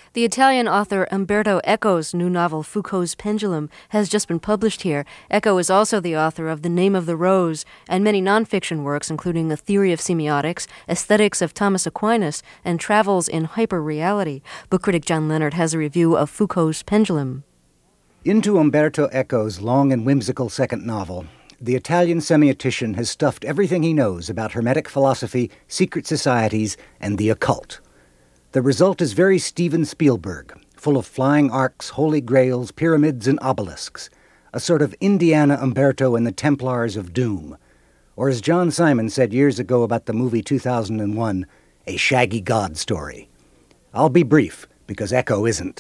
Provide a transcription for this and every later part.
The Italian author Umberto Eco's new novel, Foucault's Pendulum, has just been published here. Eco is also the author of The Name of the Rose and many nonfiction works, including A Theory of Semiotics, Aesthetics of Thomas Aquinas, and Travels in Hyperreality. Book critic John Leonard has a review of Foucault's Pendulum. Into Umberto Eco's long and whimsical second novel, the Italian semiotician has stuffed everything he knows about Hermetic philosophy, secret societies, and the occult. The result is very Steven Spielberg, full of flying arcs, holy grails, pyramids, and obelisks, a sort of Indiana Umberto and the Templars of Doom, or as John Simon said years ago about the movie 2001, a shaggy god story. I'll be brief, because Eco isn't.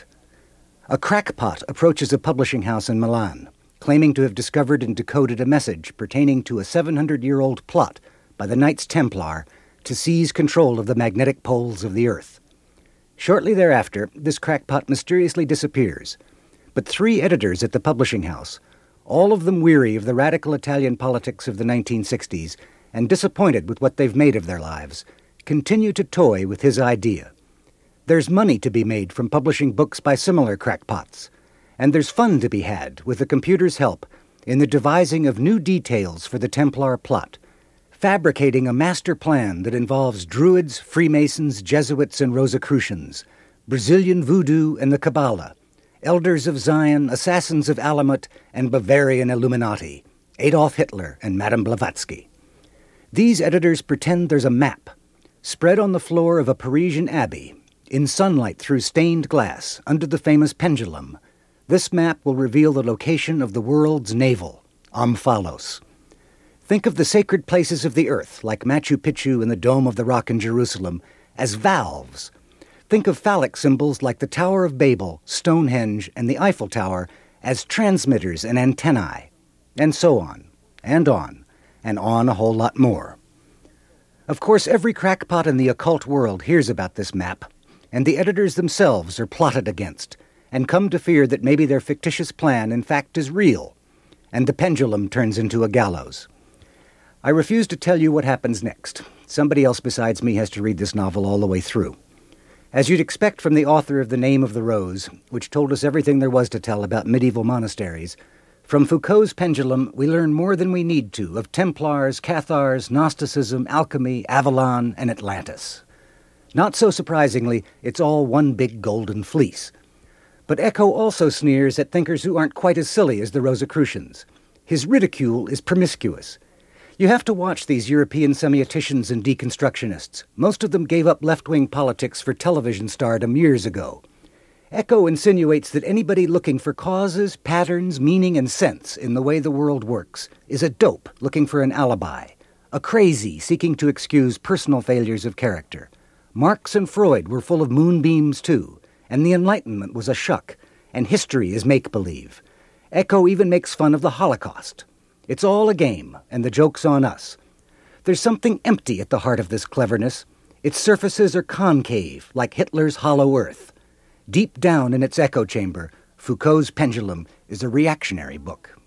A crackpot approaches a publishing house in Milan, claiming to have discovered and decoded a message pertaining to a 700-year-old plot by the Knights Templar to seize control of the magnetic poles of the Earth. Shortly thereafter, this crackpot mysteriously disappears, but 3 editors at the publishing house, all of them weary of the radical Italian politics of the 1960s and disappointed with what they've made of their lives, continue to toy with his idea. There's money to be made from publishing books by similar crackpots, and there's fun to be had with the computer's help in the devising of new details for the Templar plot, fabricating a master plan that involves Druids, Freemasons, Jesuits, and Rosicrucians, Brazilian voodoo and the Kabbalah, Elders of Zion, Assassins of Alamut, and Bavarian Illuminati, Adolf Hitler and Madame Blavatsky. These editors pretend there's a map, spread on the floor of a Parisian abbey, in sunlight through stained glass, under the famous pendulum. This map will reveal the location of the world's navel, Omphalos. Think of the sacred places of the earth, like Machu Picchu and the Dome of the Rock in Jerusalem, as valves. Think of phallic symbols like the Tower of Babel, Stonehenge, and the Eiffel Tower as transmitters and antennae, and so on, and on a whole lot more. Of course, every crackpot in the occult world hears about this map, and the editors themselves are plotted against, and come to fear that maybe their fictitious plan in fact is real, and the pendulum turns into a gallows. I refuse to tell you what happens next. Somebody else besides me has to read this novel all the way through. As you'd expect from the author of The Name of the Rose, which told us everything there was to tell about medieval monasteries, from Foucault's Pendulum we learn more than we need to of Templars, Cathars, Gnosticism, alchemy, Avalon, and Atlantis. Not so surprisingly, it's all one big golden fleece. But Eco also sneers at thinkers who aren't quite as silly as the Rosicrucians. His ridicule is promiscuous. You have to watch these European semioticians and deconstructionists. Most of them gave up left-wing politics for television stardom years ago. Eco insinuates that anybody looking for causes, patterns, meaning, and sense in the way the world works is a dope looking for an alibi, a crazy seeking to excuse personal failures of character. Marx and Freud were full of moonbeams too, and the Enlightenment was a shuck, and history is make-believe. Eco even makes fun of the Holocaust. It's all a game, and the joke's on us. There's something empty at the heart of this cleverness. Its surfaces are concave, like Hitler's hollow earth. Deep down in its echo chamber, Foucault's Pendulum is a reactionary book.